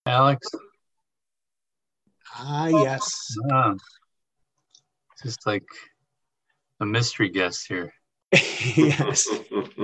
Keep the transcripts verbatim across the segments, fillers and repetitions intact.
Alex, Ah, yes. uh, just like a mystery guest here. Yes.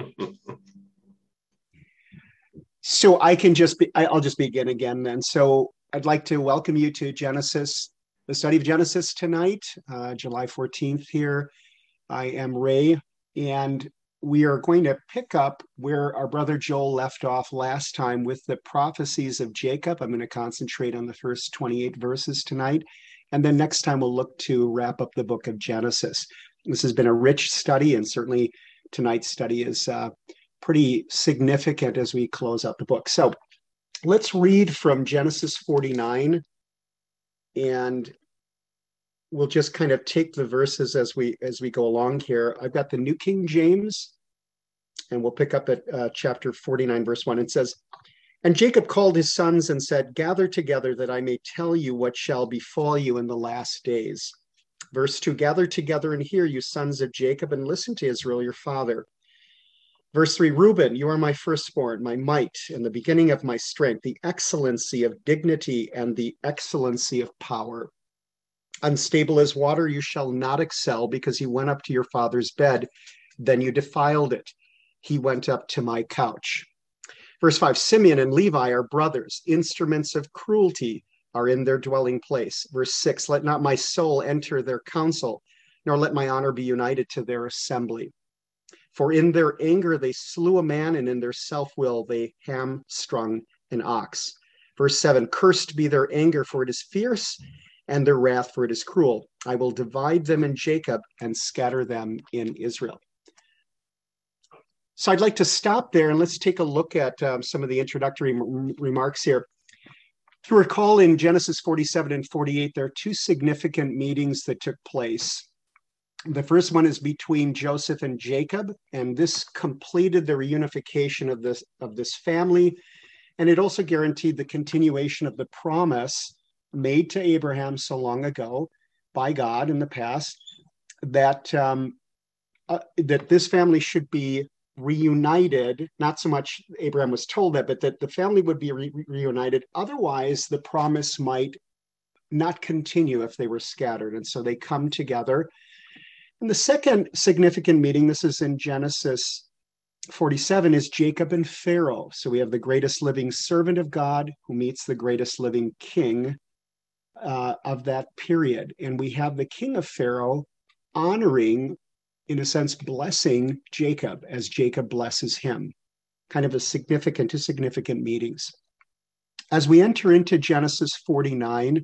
So I can just be, I- I'll just begin again then. So I'd like to welcome you to Genesis, the study of Genesis tonight, uh, July fourteenth here. I am Ray, and we are going to pick up where our brother Joel left off last time with the prophecies of Jacob. I'm going to concentrate on the first twenty-eight verses tonight. And then next time we'll look to wrap up the book of Genesis. This has been a rich study, and certainly tonight's study is uh, pretty significant as we close out the book. So let's read from Genesis forty-nine, and we'll just kind of take the verses as we as we go along here. I've got the New King James, and we'll pick up at uh, chapter forty-nine, verse one. It says, "And Jacob called his sons and said, 'Gather together that I may tell you what shall befall you in the last days.'" Verse two, "Gather together and hear, you sons of Jacob, and listen to Israel your father. Verse three, "Reuben, you are my firstborn, my might, and the beginning of my strength, the excellency of dignity and the excellency of power. Unstable as water, you shall not excel, because you went up to your father's bed, then you defiled it. He went up to my couch." Verse five, "Simeon and Levi are brothers. Instruments of cruelty are in their dwelling place." Verse six, "Let not my soul enter their council, nor let my honor be united to their assembly. For in their anger they slew a man, and in their self-will they hamstrung an ox." Verse seven, "Cursed be their anger, for it is fierce, and their wrath, for it is cruel. I will divide them in Jacob and scatter them in Israel." So I'd like to stop there, and let's take a look at um, some of the introductory m- remarks here. If you recall, in Genesis forty-seven and forty-eight, there are two significant meetings that took place. The first one is between Joseph and Jacob, and this completed the reunification of this of this family, and it also guaranteed the continuation of the promise made to Abraham so long ago by God in the past, that um, uh, that this family should be reunited. Not so much Abraham was told that, but that the family would be re- reunited. Otherwise, the promise might not continue if they were scattered, and so they come together. And the second significant meeting, this is in Genesis forty-seven, is Jacob and Pharaoh. So we have the greatest living servant of God who meets the greatest living king uh, of that period. And we have the king of Pharaoh honoring, in a sense, blessing Jacob as Jacob blesses him. Kind of a significant to significant meetings. As we enter into Genesis forty-nine,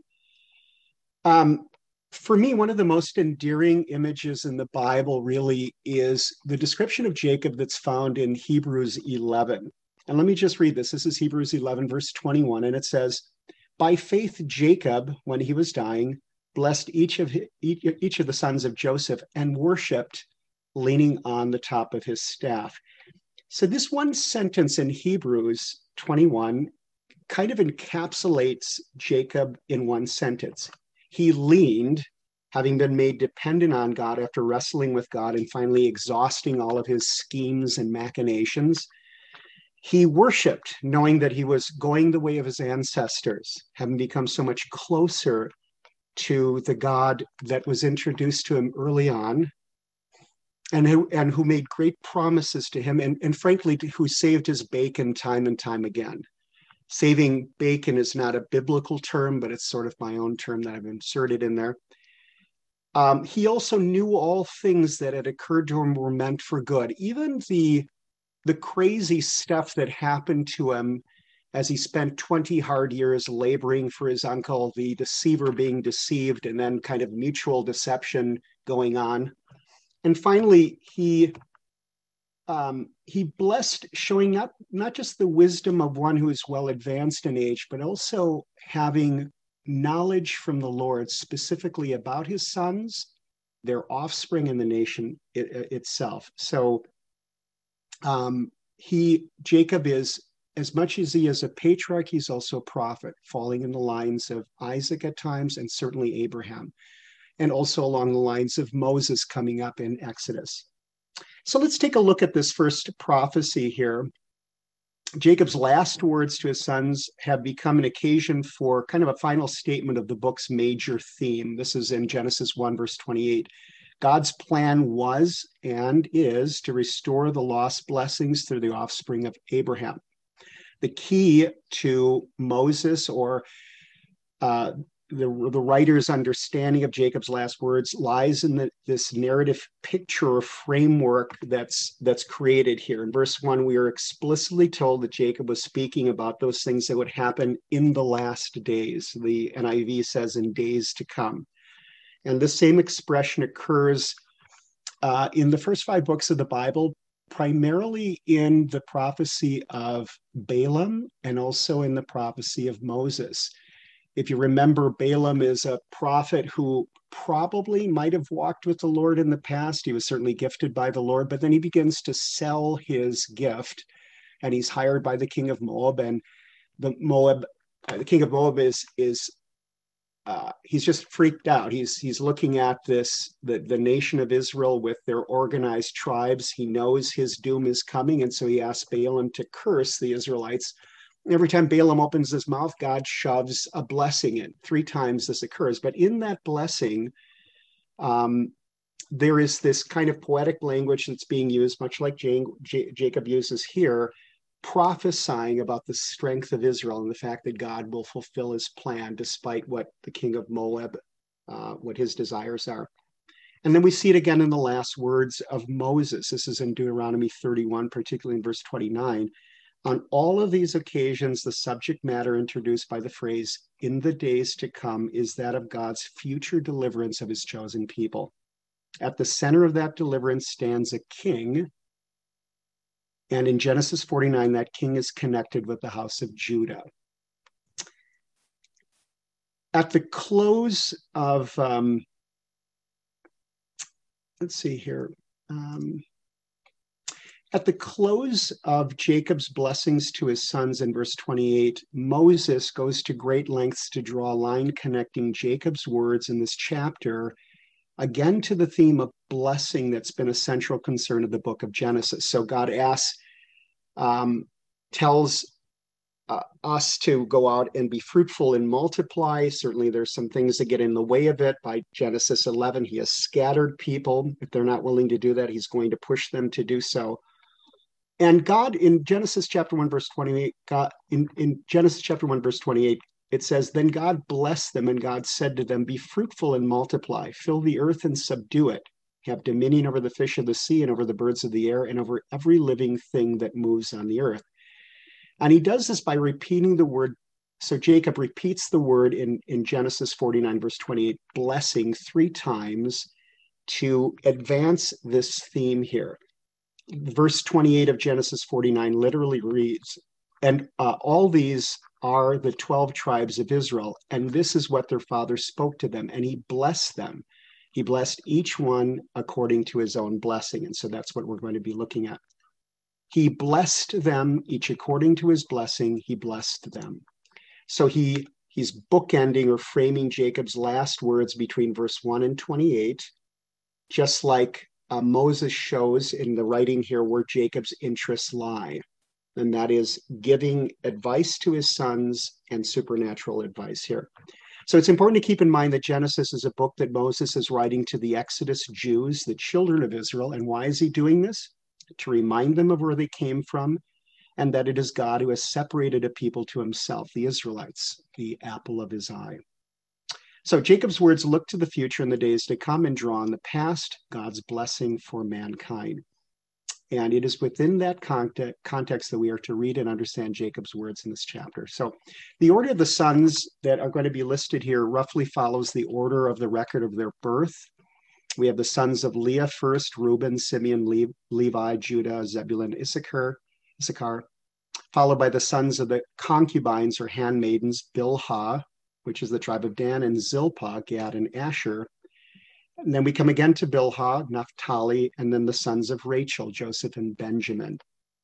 um, for me, one of the most endearing images in the Bible really is the description of Jacob that's found in Hebrews eleven. And let me just read this. This is Hebrews eleven, verse twenty-one, and it says, "By faith, Jacob, when he was dying, blessed each of his, each, each of the sons of Joseph and worshipped, leaning on the top of his staff." So this one sentence in Hebrews twenty-one kind of encapsulates Jacob in one sentence. He leaned, having been made dependent on God after wrestling with God and finally exhausting all of his schemes and machinations. He worshiped, knowing that he was going the way of his ancestors, having become so much closer to the God that was introduced to him early on, and who, and who made great promises to him, and, and frankly, who saved his bacon time and time again. Saving bacon is not a biblical term, but it's sort of my own term that I've inserted in there. Um, he also knew all things that had occurred to him were meant for good. Even the the crazy stuff that happened to him as he spent twenty hard years laboring for his uncle, the deceiver being deceived, and then kind of mutual deception going on. And finally, he um, he blessed, showing not not just the wisdom of one who is well advanced in age, but also having knowledge from the Lord specifically about his sons, their offspring, and the nation it, itself. So um, he Jacob is, as much as he is a patriarch, he's also a prophet, falling in the lines of Isaac at times, and certainly Abraham, and also along the lines of Moses coming up in Exodus. So let's take a look at this first prophecy here. Jacob's last words to his sons have become an occasion for kind of a final statement of the book's major theme. This is in Genesis one, verse twenty-eight. God's plan was and is to restore the lost blessings through the offspring of Abraham. The key to Moses or uh, the, the writer's understanding of Jacob's last words lies in the, this narrative picture or framework that's that's created here. In verse one, we are explicitly told that Jacob was speaking about those things that would happen in the last days. The N I V says in days to come. And this same expression occurs uh, in the first five books of the Bible, primarily in the prophecy of Balaam and also in the prophecy of Moses. If you remember, Balaam is a prophet who probably might have walked with the Lord in the past. He was certainly gifted by the Lord, but then he begins to sell his gift, and he's hired by the king of Moab. And the Moab, uh, the king of Moab is is uh, he's just freaked out. He's he's looking at this the the nation of Israel with their organized tribes. He knows his doom is coming, and so he asks Balaam to curse the Israelites. Every time Balaam opens his mouth, God shoves a blessing in. Three times this occurs. But in that blessing, um, there is this kind of poetic language that's being used, much like J- J- Jacob uses here, prophesying about the strength of Israel and the fact that God will fulfill his plan despite what the king of Moab, uh, what his desires are. And then we see it again in the last words of Moses. This is in Deuteronomy thirty-one, particularly in verse twenty-nine. On all of these occasions, the subject matter introduced by the phrase, in the days to come, is that of God's future deliverance of his chosen people. At the center of that deliverance stands a king. And in Genesis forty-nine, that king is connected with the house of Judah. At the close of, um, let's see here. Um, At the close of Jacob's blessings to his sons in verse twenty-eight, Moses goes to great lengths to draw a line connecting Jacob's words in this chapter, again to the theme of blessing that's been a central concern of the book of Genesis. So God asks, um, tells uh, us to go out and be fruitful and multiply. Certainly there's some things that get in the way of it. By Genesis eleven, he has scattered people. If they're not willing to do that, he's going to push them to do so. And God, in Genesis chapter one, verse twenty-eight, God, in, in Genesis chapter one, verse twenty-eight, it says, then God blessed them, and God said to them, be fruitful and multiply, fill the earth and subdue it, have dominion over the fish of the sea and over the birds of the air and over every living thing that moves on the earth. And he does this by repeating the word. So Jacob repeats the word in, in Genesis forty-nine, verse twenty-eight, blessing three times to advance this theme here. Verse twenty-eight of Genesis forty-nine literally reads, and uh, all these are the twelve tribes of Israel, and this is what their father spoke to them, and he blessed them. He blessed each one according to his own blessing, and so that's what we're going to be looking at. He blessed them, each according to his blessing, he blessed them. So he he's bookending or framing Jacob's last words between verse one and twenty-eight, just like Uh, Moses shows in the writing here where Jacob's interests lie, and that is giving advice to his sons and supernatural advice here. So it's important to keep in mind that Genesis is a book that Moses is writing to the Exodus Jews, the children of Israel. And why is he doing this? To remind them of where they came from, and that it is God who has separated a people to himself, the Israelites, the apple of his eye. So Jacob's words look to the future in the days to come and draw on the past, God's blessing for mankind. And it is within that context, context that we are to read and understand Jacob's words in this chapter. So the order of the sons that are going to be listed here roughly follows the order of the record of their birth. We have the sons of Leah first, Reuben, Simeon, Le- Levi, Judah, Zebulun, Issachar, Issachar, followed by the sons of the concubines or handmaidens, Bilhah, which is the tribe of Dan, and Zilpah, Gad, and Asher. And then we come again to Bilhah, Naphtali, and then the sons of Rachel, Joseph and Benjamin.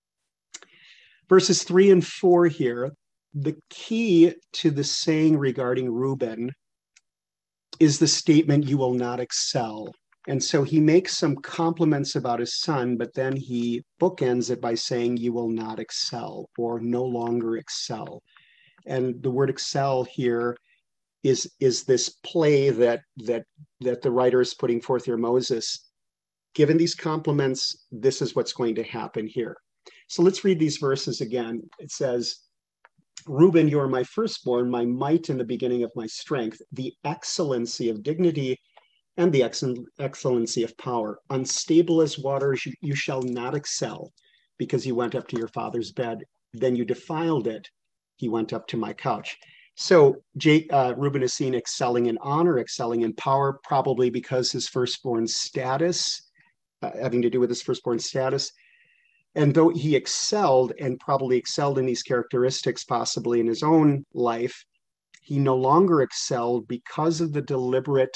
Verses three and four here, the key to the saying regarding Reuben is the statement, you will not excel. And so he makes some compliments about his son, but then he bookends it by saying, you will not excel or no longer excel. And the word excel here is, is this play that, that, that the writer is putting forth here, Moses. Given these compliments, this is what's going to happen here. So let's read these verses again. It says, Reuben, you are my firstborn, my might in the beginning of my strength, the excellency of dignity and the ex- excellency of power. Unstable as waters, you, you shall not excel, because you went up to your father's bed. Then you defiled it. He went up to my couch. So Jake, uh, Reuben is seen excelling in honor, excelling in power, probably because his firstborn status, uh, having to do with his firstborn status. And though he excelled and probably excelled in these characteristics, possibly in his own life, he no longer excelled because of the deliberate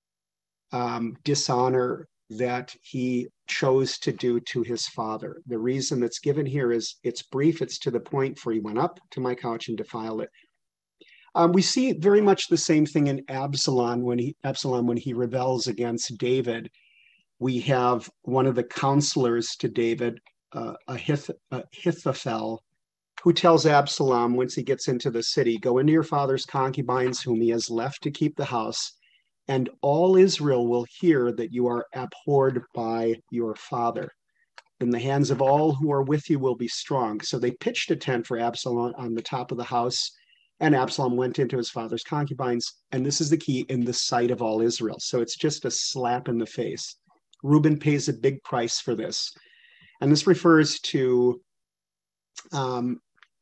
um, dishonor that he chose to do to his father. The reason that's given here is it's brief, it's to the point, for he went up to my couch and defiled it. Um, we see very much the same thing in Absalom when he Absalom when he rebels against David. We have one of the counselors to David, uh, Ahith- Ahithophel, who tells Absalom once he gets into the city, go into your father's concubines whom he has left to keep the house, and all Israel will hear that you are abhorred by your father. In the hands of all who are with you will be strong. So they pitched a tent for Absalom on the top of the house, and Absalom went into his father's concubines. And this is the key, in the sight of all Israel. So it's just a slap in the face. Reuben pays a big price for this. And this refers to, um,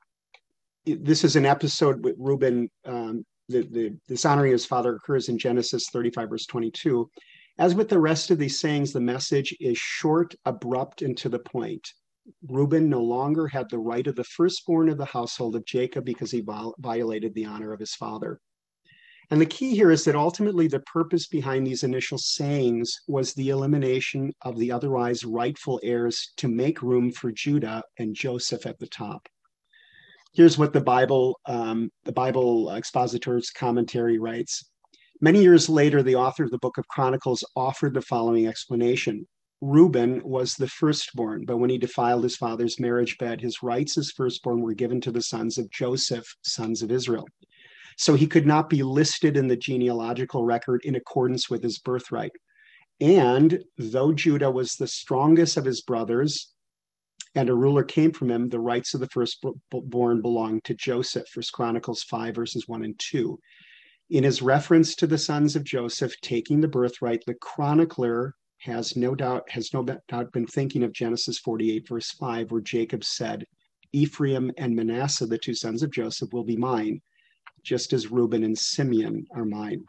this is an episode with Reuben, um, the, the dishonoring of his father occurs in Genesis thirty-five, verse twenty-two. As with the rest of these sayings, the message is short, abrupt, and to the point. Reuben no longer had the right of the firstborn of the household of Jacob because he viol- violated the honor of his father. And the key here is that ultimately the purpose behind these initial sayings was the elimination of the otherwise rightful heirs to make room for Judah and Joseph at the top. Here's what the Bible, um, the Bible expositor's commentary writes. Many years later, the author of the book of Chronicles offered the following explanation. Reuben was the firstborn, but when he defiled his father's marriage bed, his rights as firstborn were given to the sons of Joseph, sons of Israel. So he could not be listed in the genealogical record in accordance with his birthright. And though Judah was the strongest of his brothers, and a ruler came from him, the rights of the firstborn belonged to Joseph. First Chronicles five, verses one and two. In his reference to the sons of Joseph taking the birthright, the chronicler has no doubt has no doubt been thinking of Genesis forty-eight, verse five, where Jacob said, Ephraim and Manasseh, the two sons of Joseph, will be mine, just as Reuben and Simeon are mine.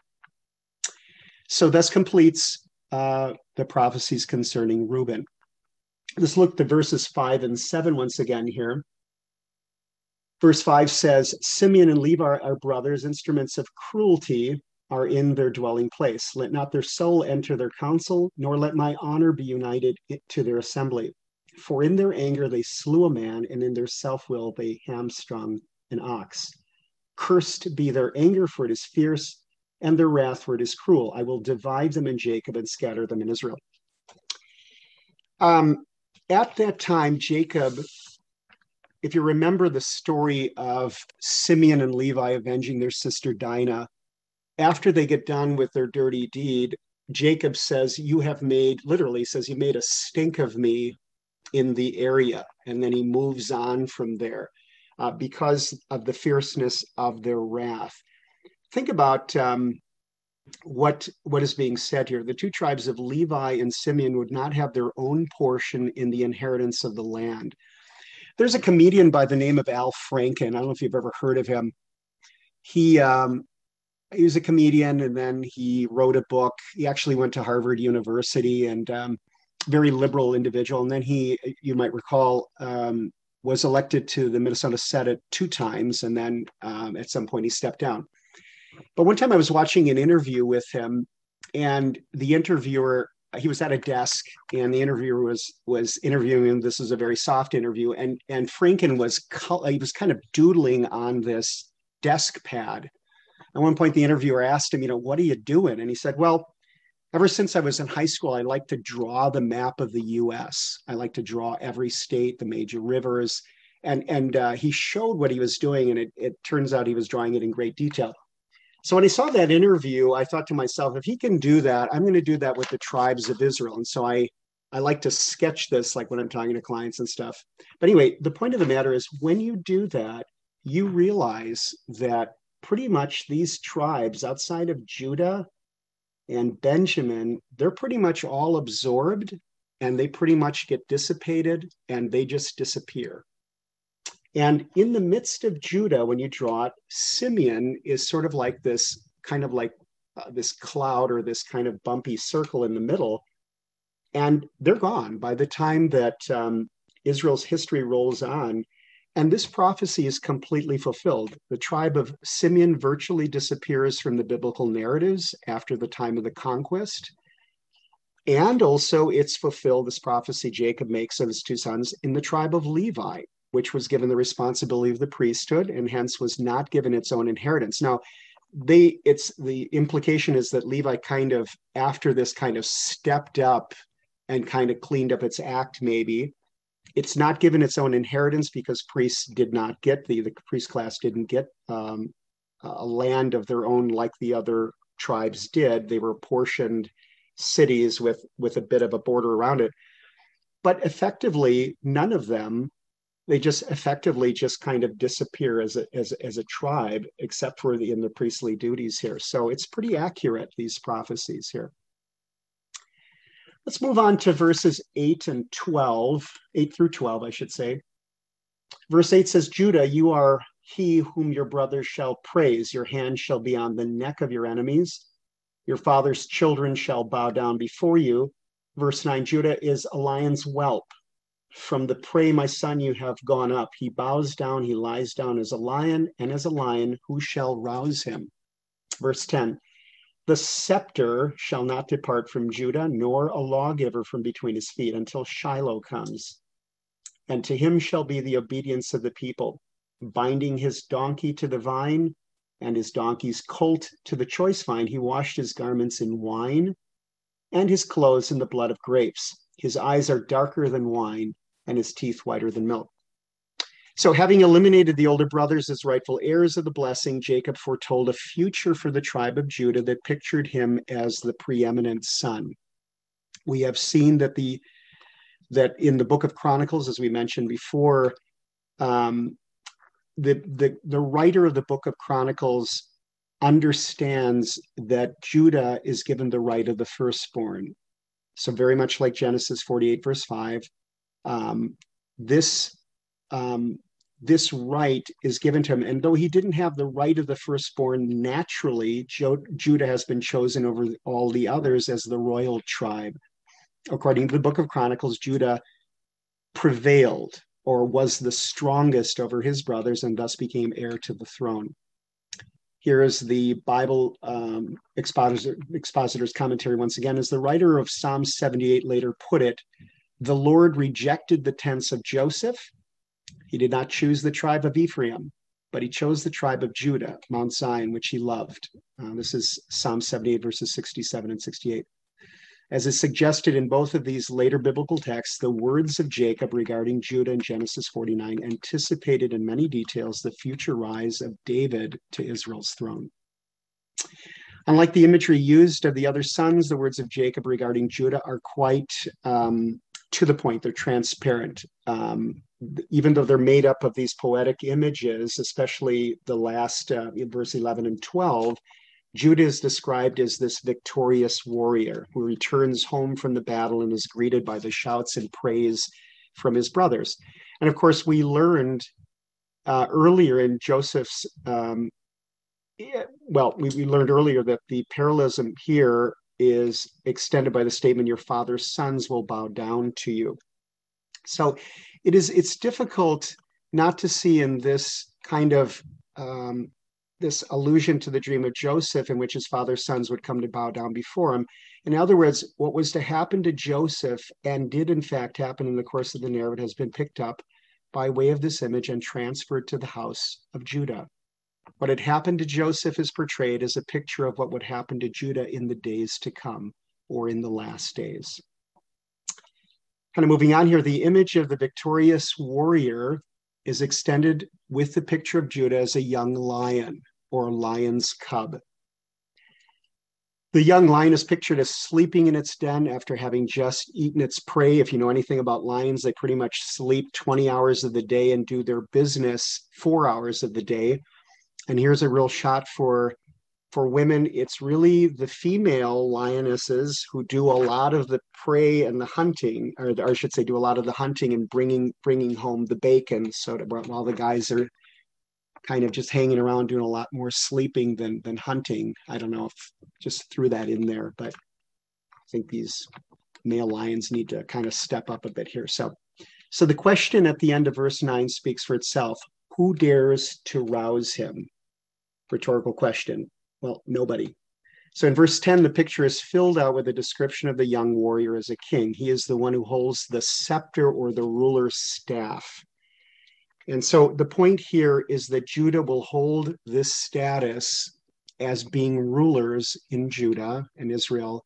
So this completes uh, the prophecies concerning Reuben. Let's look at verses five and seven once again here. Verse five says, Simeon and Levi are brothers, instruments of cruelty are in their dwelling place. Let not their soul enter their council, nor let my honor be united to their assembly. For in their anger they slew a man, and in their self-will they hamstrung an ox. Cursed be their anger, for it is fierce, and their wrath, for it is cruel. I will divide them in Jacob and scatter them in Israel. Um, at that time, Jacob, if you remember the story of Simeon and Levi avenging their sister Dinah, after they get done with their dirty deed, Jacob says, you have made, literally says, you made a stink of me in the area. And then he moves on from there uh, because of the fierceness of their wrath. Think about um, what, what is being said here. The two tribes of Levi and Simeon would not have their own portion in the inheritance of the land. There's a comedian by the name of Al Franken. I don't know if you've ever heard of him. He, um, he was a comedian, and then he wrote a book. He actually went to Harvard University, and um, very liberal individual. And then he, you might recall, um, was elected to the Minnesota Senate two times. And then um, at some point he stepped down. But one time I was watching an interview with him, and the interviewer, he was at a desk, and the interviewer was was interviewing him. This was a very soft interview, and and Franken was he was kind of doodling on this desk pad. At one point, the interviewer asked him, "You know, what are you doing?" And he said, "Well, ever since I was in high school, I like to draw the map of the U S. I like to draw every state, the major rivers, and and uh, he showed what he was doing, and it, it turns out he was drawing it in great detail. So when I saw that interview, I thought to myself, if he can do that, I'm going to do that with the tribes of Israel. And so I I like to sketch this like when I'm talking to clients and stuff. But anyway, the point of the matter is when you do that, you realize that pretty much these tribes outside of Judah and Benjamin, they're pretty much all absorbed and they pretty much get dissipated and they just disappear. And in the midst of Judah, when you draw it, Simeon is sort of like this kind of like uh, this cloud or this kind of bumpy circle in the middle. And they're gone by the time that um, Israel's history rolls on. And this prophecy is completely fulfilled. The tribe of Simeon virtually disappears from the biblical narratives after the time of the conquest. And also it's fulfilled, this prophecy Jacob makes of his two sons, in the tribe of Levi, which was given the responsibility of the priesthood and hence was not given its own inheritance. Now, they it's the implication is that Levi kind of, after this kind of stepped up and kind of cleaned up its act, maybe, it's not given its own inheritance because priests did not get, the, the priest class didn't get um, a land of their own like the other tribes did. They were portioned cities with, with a bit of a border around it. But effectively, none of them, they just effectively just kind of disappear as a, as, as a tribe, except for the, in the priestly duties here. So it's pretty accurate, these prophecies here. Let's move on to verses eight and twelve, eight through twelve, I should say. Verse eight says, Judah, you are he whom your brothers shall praise. Your hand shall be on the neck of your enemies. Your father's children shall bow down before you. Verse nine, Judah is a lion's whelp. From the prey, my son, you have gone up. He bows down, he lies down as a lion, and as a lion, who shall rouse him? Verse ten, the scepter shall not depart from Judah, nor a lawgiver from between his feet, until Shiloh comes. And to him shall be the obedience of the people, binding his donkey to the vine, and his donkey's colt to the choice vine. He washed his garments in wine, and his clothes in the blood of grapes. His eyes are darker than wine, and his teeth whiter than milk. So having eliminated the older brothers as rightful heirs of the blessing, Jacob foretold a future for the tribe of Judah that pictured him as the preeminent son. We have seen that the that in the book of Chronicles, as we mentioned before, um, the, the, the writer of the book of Chronicles understands that Judah is given the right of the firstborn. So very much like Genesis forty-eight, verse five, um, this Um, this right is given to him. And though he didn't have the right of the firstborn naturally, Jo- Judah has been chosen over all the others as the royal tribe. According to the book of Chronicles, Judah prevailed or was the strongest over his brothers and thus became heir to the throne. Here is the Bible um, expositor, expositor's commentary once again. As the writer of Psalm seventy-eight later put it, the Lord rejected the tents of Joseph. He did not choose the tribe of Ephraim, but he chose the tribe of Judah, Mount Zion, which he loved. Uh, this is Psalm seventy-eight, verses sixty-seven and sixty-eight. As is suggested in both of these later biblical texts, the words of Jacob regarding Judah in Genesis forty-nine anticipated in many details the future rise of David to Israel's throne. Unlike the imagery used of the other sons, the words of Jacob regarding Judah are quite um, to the point. They're transparent. Um, even though they're made up of these poetic images, especially the last uh, verse eleven and twelve, Judah is described as this victorious warrior who returns home from the battle and is greeted by the shouts and praise from his brothers. And of course, we learned uh, earlier in Joseph's, um, well, we, we learned earlier that the parallelism here is extended by the statement, your father's sons will bow down to you. So it is, it's difficult not to see in this kind of, um, this allusion to the dream of Joseph in which his father's sons would come to bow down before him. In other words, what was to happen to Joseph and did in fact happen in the course of the narrative has been picked up by way of this image and transferred to the house of Judah. What had happened to Joseph is portrayed as a picture of what would happen to Judah in the days to come, or in the last days. Kind of moving on here, the image of the victorious warrior is extended with the picture of Judah as a young lion or a lion's cub. The young lion is pictured as sleeping in its den after having just eaten its prey. If you know anything about lions, they pretty much sleep twenty hours of the day and do their business four hours of the day. And here's a real shot for, for women. It's really the female lionesses who do a lot of the prey and the hunting, or, or I should say do a lot of the hunting and bringing, bringing home the bacon. So that while the guys are kind of just hanging around doing a lot more sleeping than than hunting. I don't know if just threw that in there, but I think these male lions need to kind of step up a bit here. So, so the question at the end of verse nine speaks for itself. Who dares to rouse him? Rhetorical question. Well, nobody. So in verse ten, the picture is filled out with a description of the young warrior as a king. He is the one who holds the scepter or the ruler's staff. And so the point here is that Judah will hold this status as being rulers in Judah and Israel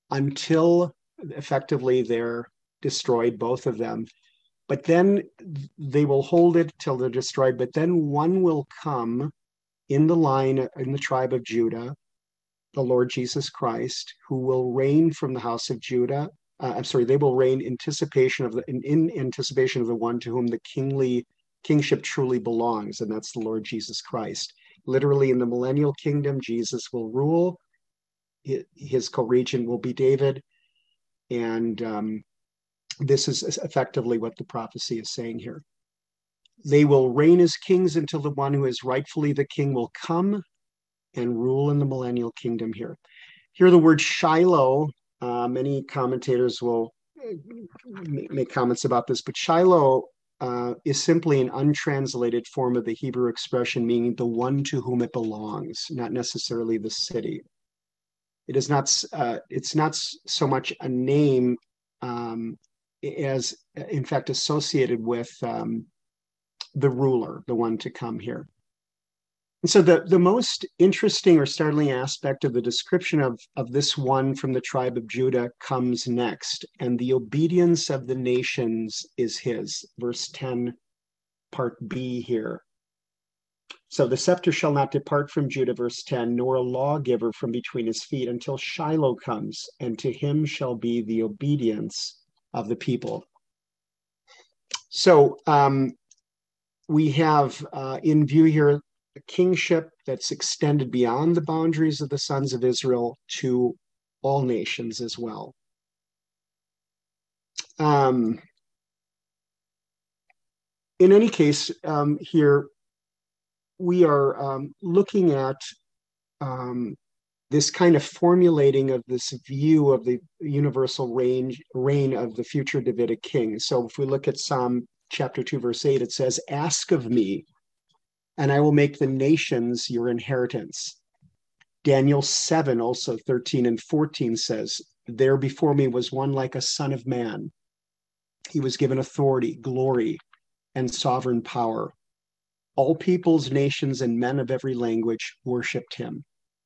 until effectively they're destroyed, both of them. But then they will hold it till they're destroyed. But then one will come in the line, in the tribe of Judah, the Lord Jesus Christ, who will reign from the house of Judah. Uh, I'm sorry, they will reign anticipation of the, in, in anticipation of the one to whom the kingly kingship truly belongs, and that's the Lord Jesus Christ. Literally in the millennial kingdom, Jesus will rule. His co-regent will be David. And um, this is effectively what the prophecy is saying here. They will reign as kings until the one who is rightfully the king will come and rule in the millennial kingdom here. Here the word Shiloh, uh, many commentators will make comments about this, but Shiloh Uh, is simply an untranslated form of the Hebrew expression meaning the one to whom it belongs, not necessarily the city. It is not, uh, it's not so much a name um, as, in fact, associated with um, the ruler, the one to come here. And so the, the most interesting or startling aspect of the description of, of this one from the tribe of Judah comes next. And the obedience of the nations is his. Verse ten, part B here. So the scepter shall not depart from Judah, verse ten, nor a lawgiver from between his feet until Shiloh comes, and to him shall be the obedience of the people. So um, we have uh, in view here a kingship that's extended beyond the boundaries of the sons of Israel to all nations as well. Um, in any case, um, here we are um, looking at um, this kind of formulating of this view of the universal reign, reign of the future Davidic king. So if we look at Psalm chapter two, verse eight, it says, "Ask of me, and I will make the nations your inheritance." Daniel seven, also thirteen and fourteen says, "There before me was one like a son of man. He was given authority, glory, and sovereign power. All peoples, nations, and men of every language worshiped him."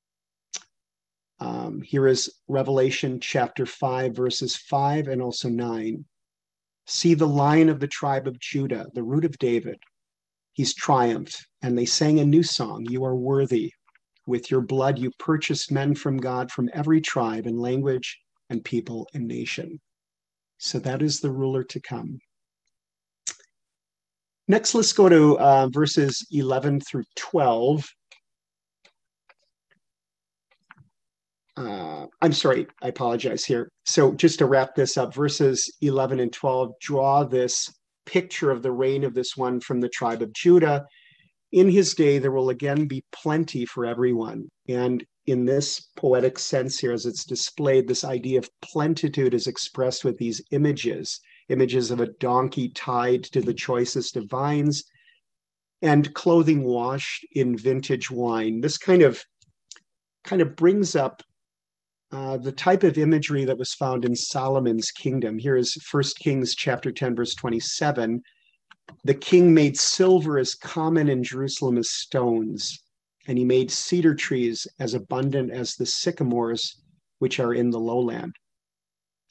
Um, here is Revelation chapter five, verses five and also nine. "See the Lion of the tribe of Judah, the root of David. He's triumphed, and they sang a new song. You are worthy. With your blood, you purchased men from God from every tribe and language and people and nation." So that is the ruler to come. Next, let's go to uh, verses eleven through twelve. Uh, I'm sorry, I apologize here. So just to wrap this up, verses eleven and twelve draw this picture of the reign of this one from the tribe of Judah. In his day, there will again be plenty for everyone. And in this poetic sense here, as it's displayed, this idea of plenitude is expressed with these images, images of a donkey tied to the choicest of vines and clothing washed in vintage wine. This kind of, kind of brings up Uh, the type of imagery that was found in Solomon's kingdom. Here is First Kings chapter ten, verse twenty-seven. "The king made silver as common in Jerusalem as stones, and he made cedar trees as abundant as the sycamores which are in the lowland."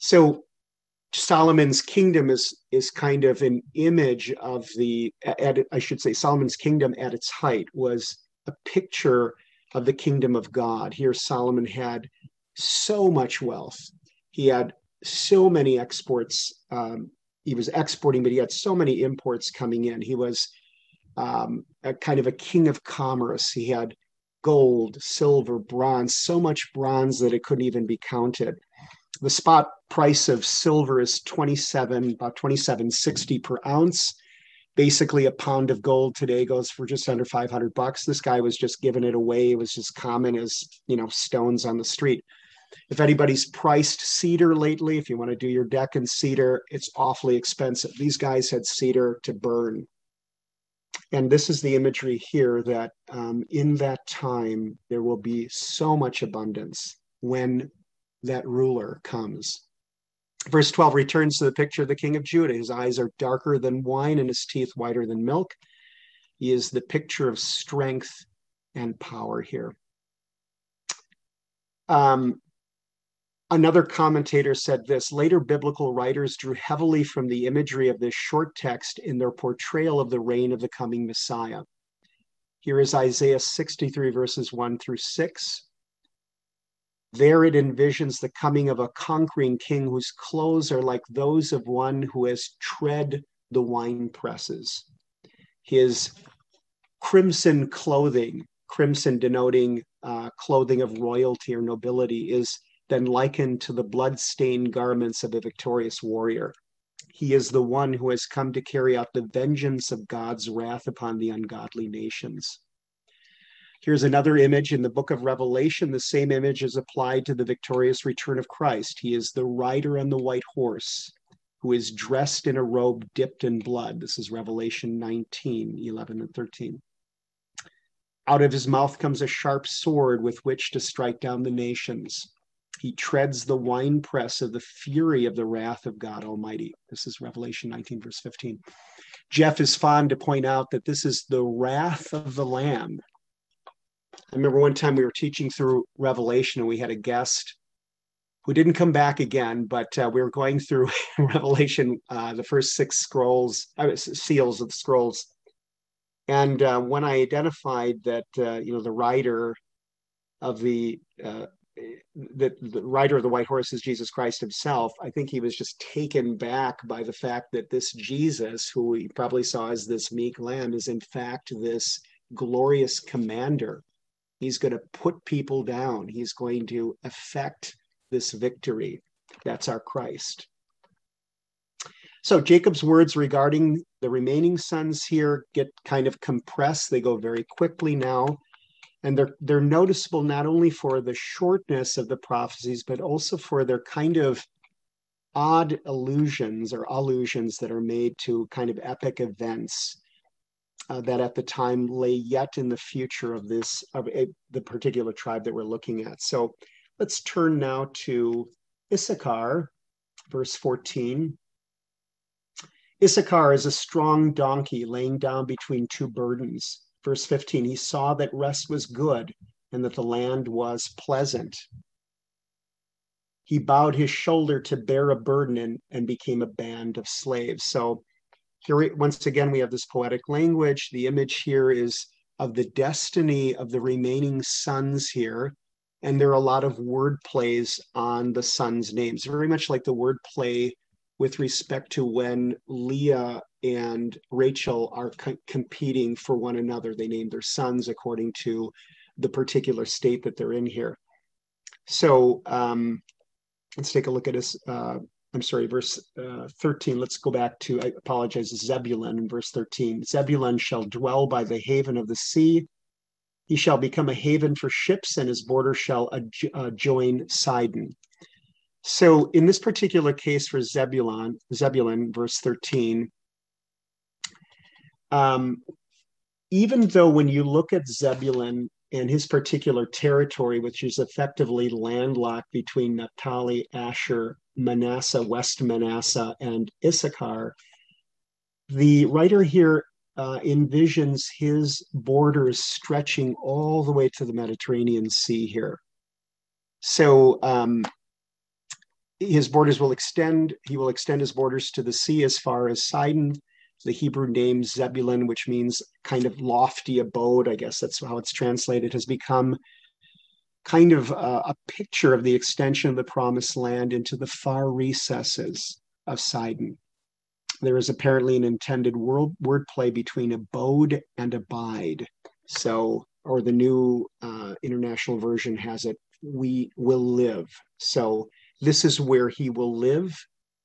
So Solomon's kingdom is is kind of an image of the, at, I should say, Solomon's kingdom at its height was a picture of the kingdom of God. Here, Solomon had so much wealth. He had so many exports. Um, he was exporting, but he had so many imports coming in. He was um, a kind of a king of commerce. He had gold, silver, bronze, so much bronze that it couldn't even be counted. The spot price of silver is twenty-seven, about twenty-seven sixty per ounce. Basically, a pound of gold today goes for just under five hundred bucks. This guy was just giving it away. It was just common as, you know, stones on the street. If anybody's priced cedar lately, if you want to do your deck in cedar, it's awfully expensive. These guys had cedar to burn. And this is the imagery here that um, in that time, there will be so much abundance when that ruler comes. Verse twelve returns to the picture of the king of Judah. His eyes are darker than wine and his teeth whiter than milk. He is the picture of strength and power here. Um, another commentator said this: later biblical writers drew heavily from the imagery of this short text in their portrayal of the reign of the coming Messiah. Here is Isaiah sixty-three, verses one through six. There it envisions the coming of a conquering king whose clothes are like those of one who has tread the wine presses. His crimson clothing, crimson denoting uh, clothing of royalty or nobility, is then likened to the blood-stained garments of a victorious warrior. He is the one who has come to carry out the vengeance of God's wrath upon the ungodly nations. Here's another image in the book of Revelation. The same image is applied to the victorious return of Christ. He is the rider on the white horse who is dressed in a robe dipped in blood. This is Revelation nineteen, eleven and thirteen. Out of his mouth comes a sharp sword with which to strike down the nations. He treads the winepress of the fury of the wrath of God Almighty. This is Revelation nineteen, verse fifteen. Jeff is fond to point out that this is the wrath of the Lamb. I remember one time we were teaching through Revelation and we had a guest who didn't come back again, but uh, we were going through Revelation, uh, the first six scrolls, uh, seals of the scrolls. And uh, when I identified that, uh, you know, the rider of the, uh, the, the rider of the white horse is Jesus Christ himself, I think he was just taken back by the fact that this Jesus, who we probably saw as this meek lamb, is in fact this glorious commander. He's going to put people down. He's going to effect this victory. That's our Christ. So Jacob's words regarding the remaining sons here get kind of compressed. They go very quickly now. And they're, they're noticeable not only for the shortness of the prophecies, but also for their kind of odd allusions or allusions that are made to kind of epic events Uh, that at the time lay yet in the future of this, of a, the particular tribe that we're looking at. So let's turn now to Issachar, verse fourteen. Issachar is a strong donkey laying down between two burdens. Verse fifteen, he saw that rest was good and that the land was pleasant. He bowed his shoulder to bear a burden and, and became a band of slaves. So here, once again, we have this poetic language. The image here is of the destiny of the remaining sons here. And there are a lot of word plays on the sons' names, very much like the word play with respect to when Leah and Rachel are co- competing for one another. They name their sons according to the particular state that they're in here. So um, let's take a look at this. Uh, I'm sorry, verse uh, thirteen. Let's go back to, I apologize, Zebulun in verse thirteen. Zebulun shall dwell by the haven of the sea. He shall become a haven for ships, and his border shall adjoin Sidon. So in this particular case for Zebulun, Zebulun, verse thirteen, um, even though when you look at Zebulun and his particular territory, which is effectively landlocked between Naphtali, Asher, Manasseh, West Manasseh, and Issachar, the writer here uh, envisions his borders stretching all the way to the Mediterranean Sea here. So um, his borders will extend, he will extend his borders to the sea as far as Sidon. The Hebrew name Zebulun, which means kind of lofty abode, I guess that's how it's translated, has become kind of a, a picture of the extension of the promised land into the far recesses of Sidon. There is apparently an intended word wordplay between abode and abide. So, or the new uh, international version has it, we will live. So this is where he will live.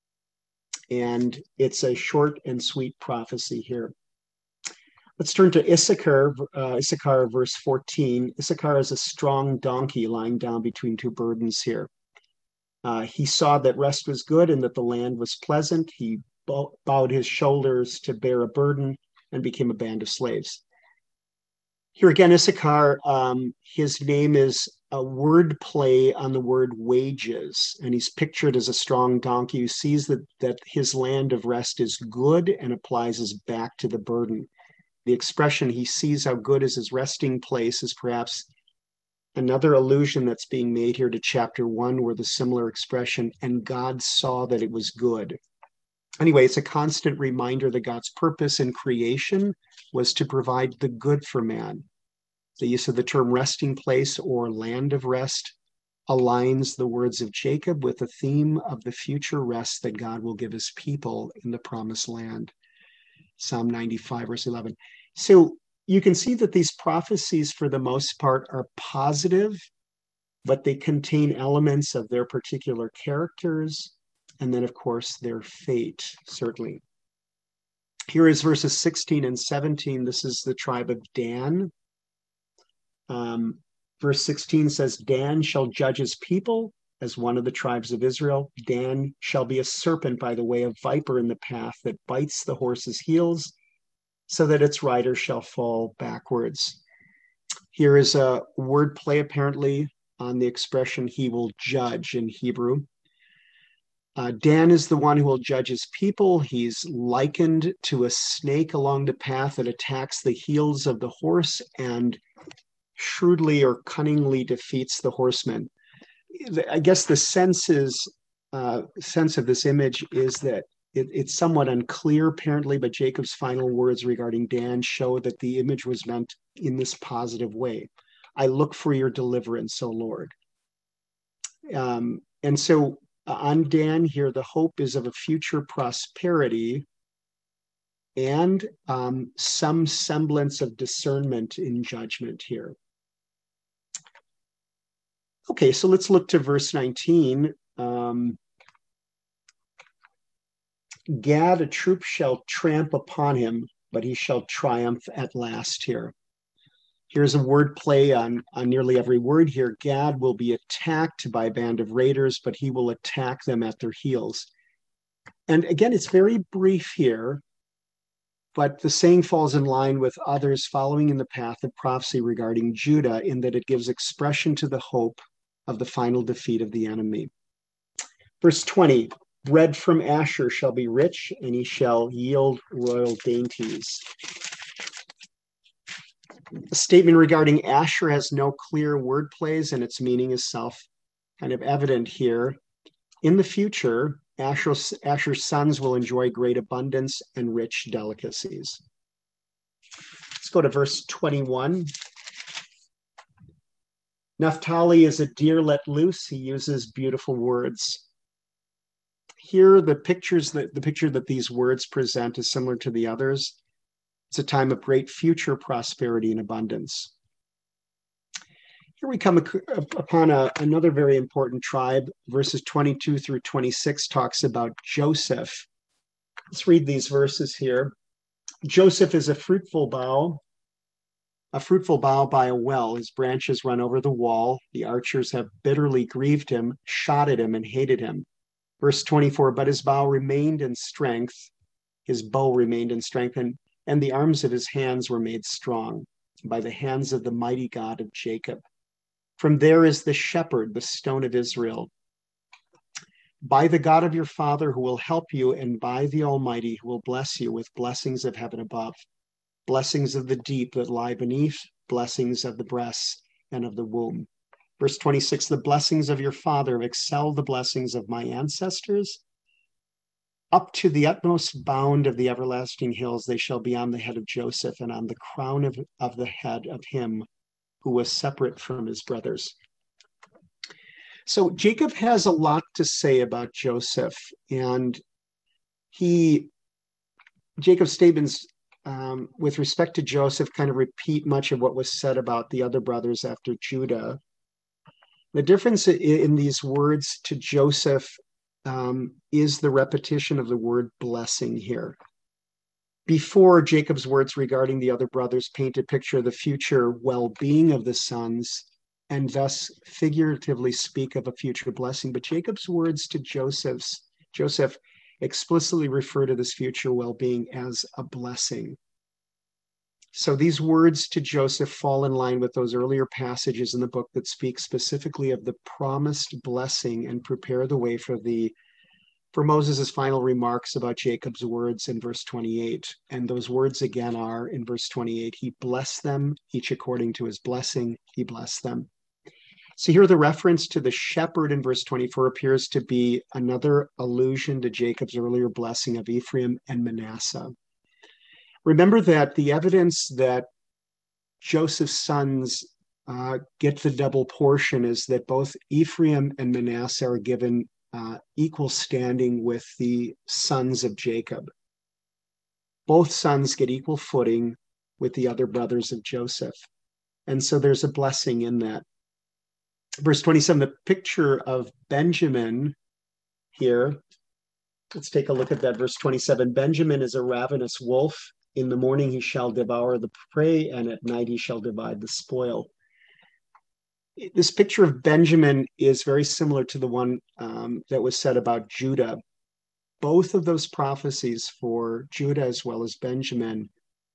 And it's a short and sweet prophecy here. Let's turn to Issachar, uh, Issachar verse fourteen. Issachar is a strong donkey lying down between two burdens here. Uh, he saw that rest was good and that the land was pleasant. He bow bowed his shoulders to bear a burden and became a band of slaves. Here again, Issachar, um, his name is a word play on the word wages, and he's pictured as a strong donkey who sees that, that his land of rest is good and applies his back to the burden. The expression, he sees how good is his resting place, is perhaps another allusion that's being made here to chapter one, where the similar expression, and God saw that it was good. Anyway, it's a constant reminder that God's purpose in creation was to provide the good for man. The use of the term resting place or land of rest aligns the words of Jacob with the theme of the future rest that God will give his people in the promised land. Psalm ninety-five, verse eleven. So you can see that these prophecies, for the most part, are positive, but they contain elements of their particular characters, and then, of course, their fate, certainly. Here is verses sixteen and seventeen. This is the tribe of Dan. Um, verse sixteen says, Dan shall judge his people as one of the tribes of Israel. Dan shall be a serpent by the way of viper in the path that bites the horse's heels, so that its rider shall fall backwards. Here is a word play apparently on the expression he will judge in Hebrew. Uh, Dan is the one who will judge his people. He's likened to a snake along the path that attacks the heels of the horse and shrewdly or cunningly defeats the horseman. I guess the sense is, uh, sense of this image is that it, it's somewhat unclear apparently, but Jacob's final words regarding Dan show that the image was meant in this positive way. I look for your deliverance, O Lord. Um, and so uh, on Dan here, the hope is of a future prosperity and um, some semblance of discernment in judgment here. Okay, so let's look to verse nineteen. Um, Gad, a troop shall tramp upon him, but he shall triumph at last here. Here's a word play on, on nearly every word here. Gad will be attacked by a band of raiders, but he will attack them at their heels. And again, it's very brief here, but the saying falls in line with others following in the path of prophecy regarding Judah, in that it gives expression to the hope of the final defeat of the enemy. Verse twenty, bread from Asher shall be rich, and he shall yield royal dainties. The statement regarding Asher has no clear word plays, and its meaning is self kind of evident here. In the future, Asher's, Asher's sons will enjoy great abundance and rich delicacies. Let's go to verse twenty-one. Naphtali is a deer let loose. He uses beautiful words. Here, the pictures that the picture that these words present is similar to the others. It's a time of great future prosperity and abundance. Here we come upon a, another very important tribe. Verses twenty-two through twenty-six talks about Joseph. Let's read these verses here. Joseph is a fruitful bough, a fruitful bough by a well. His branches run over the wall. The archers have bitterly grieved him, shot at him, and hated him. Verse twenty-four, but his bow remained in strength. His bow remained in strength, and, and the arms of his hands were made strong by the hands of the mighty God of Jacob. From there is the shepherd, the stone of Israel. By the God of your father who will help you, and by the Almighty who will bless you with blessings of heaven above, blessings of the deep that lie beneath, blessings of the breasts and of the womb. Verse twenty-six, the blessings of your father excel the blessings of my ancestors. Up to the utmost bound of the everlasting hills, they shall be on the head of Joseph and on the crown of, of the head of him who was separate from his brothers. So Jacob has a lot to say about Joseph, and he, Jacob's statements um, with respect to Joseph kind of repeat much of what was said about the other brothers after Judah. The difference in these words to Joseph um, is the repetition of the word blessing here. Before, Jacob's words regarding the other brothers paint a picture of the future well-being of the sons and thus figuratively speak of a future blessing. But Jacob's words to Joseph's, Joseph explicitly refer to this future well-being as a blessing. So these words to Joseph fall in line with those earlier passages in the book that speak specifically of the promised blessing and prepare the way for the for Moses' final remarks about Jacob's words in verse twenty-eight. And those words again are in verse twenty-eight, he blessed them, each according to his blessing, he blessed them. So here the reference to the shepherd in verse twenty-four appears to be another allusion to Jacob's earlier blessing of Ephraim and Manasseh. Remember that the evidence that Joseph's sons uh, get the double portion is that both Ephraim and Manasseh are given uh, equal standing with the sons of Jacob. Both sons get equal footing with the other brothers of Joseph. And so there's a blessing in that. Verse twenty-seven, the picture of Benjamin here, let's take a look at that. Verse twenty-seven, Benjamin is a ravenous wolf. In the morning he shall devour the prey, and at night he shall divide the spoil. This picture of Benjamin is very similar to the one um, that was said about Judah. Both of those prophecies for Judah as well as Benjamin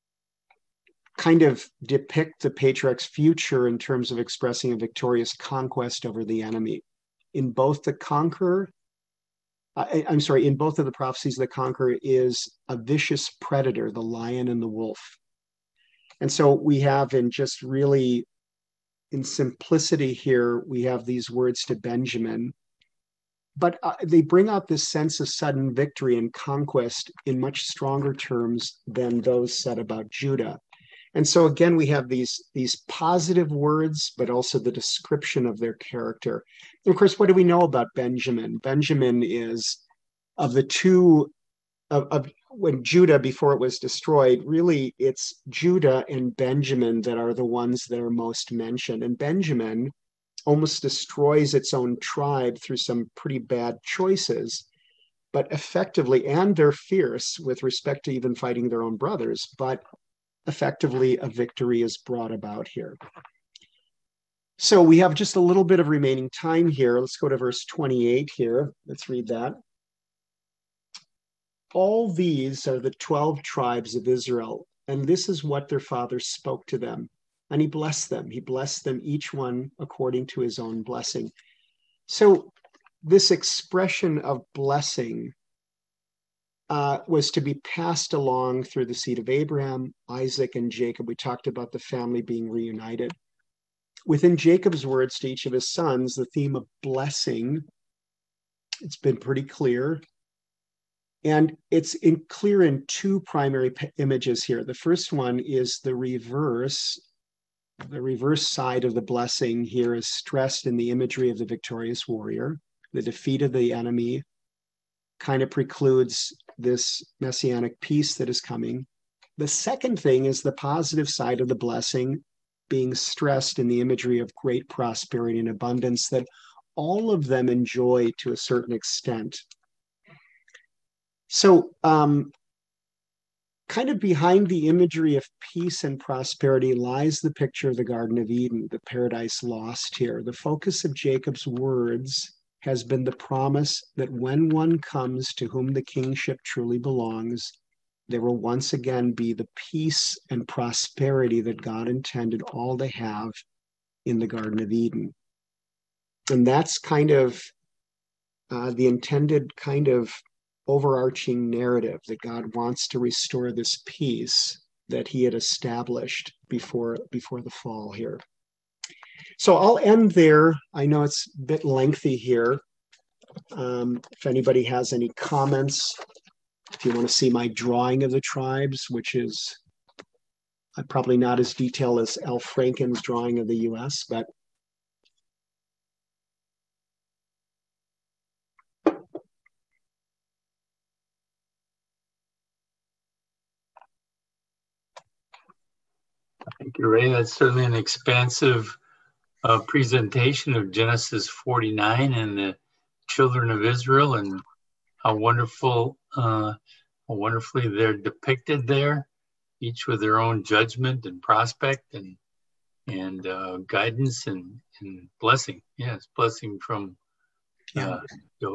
kind of depict the patriarch's future in terms of expressing a victorious conquest over the enemy. In both the conqueror, I, I'm sorry, in both of the prophecies, the conqueror is a vicious predator, the lion and the wolf. And so we have in just really, in simplicity here, we have these words to Benjamin, but uh, they bring out this sense of sudden victory and conquest in much stronger terms than those said about Judah. And so again, we have these, these positive words, but also the description of their character. And of course, what do we know about Benjamin? Benjamin is, of the two, of, of when Judah, before it was destroyed, really it's Judah and Benjamin that are the ones that are most mentioned. And Benjamin almost destroys its own tribe through some pretty bad choices, but effectively, and they're fierce with respect to even fighting their own brothers, but effectively a victory is brought about here. So we have just a little bit of remaining time here. Let's go to verse twenty-eight here. Let's read that. All these are the twelve tribes of Israel, and this is what their father spoke to them. And he blessed them. He blessed them, each one according to his own blessing. So this expression of blessing Uh, was to be passed along through the seed of Abraham, Isaac, and Jacob. We talked about the family being reunited. Within Jacob's words to each of his sons, the theme of blessing, it's been pretty clear. And it's in clear in two primary p- images here. The first one is the reverse. The reverse side of the blessing here is stressed in the imagery of the victorious warrior. The defeat of the enemy kind of precludes this messianic peace that is coming. The second thing is the positive side of the blessing being stressed in the imagery of great prosperity and abundance that all of them enjoy to a certain extent. So um, kind of behind the imagery of peace and prosperity lies the picture of the Garden of Eden, the paradise lost here. The focus of Jacob's words has been the promise that when one comes to whom the kingship truly belongs, there will once again be the peace and prosperity that God intended all to have in the Garden of Eden. And that's kind of uh, the intended kind of overarching narrative, that God wants to restore this peace that he had established before, before the fall here. So I'll end there. I know it's a bit lengthy here. Um, if anybody has any comments, if you want to see my drawing of the tribes, which is uh, probably not as detailed as Al Franken's drawing of the U S, but Thank you, Ray. That's certainly an expansive uh, presentation of Genesis forty-nine and the children of Israel, and how wonderful, uh, how wonderfully they're depicted there, each with their own judgment and prospect and and uh, guidance and, and blessing. Yes, blessing from uh, yeah.